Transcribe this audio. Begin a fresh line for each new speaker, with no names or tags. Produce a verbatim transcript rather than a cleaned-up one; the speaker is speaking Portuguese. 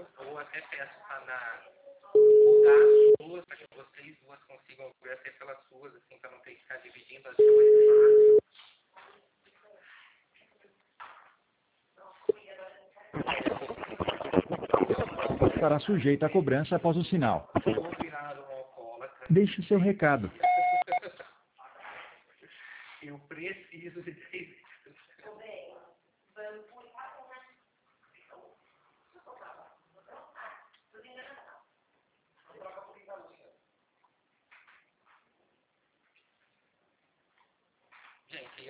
ou até peço para mudar as suas, para que vocês duas consigam ver até pelas suas, assim, para não ter que ficar dividindo as duas.
Estará sujeita a cobrança após o sinal.
Vou virar um alcoólatra.
Deixe seu recado.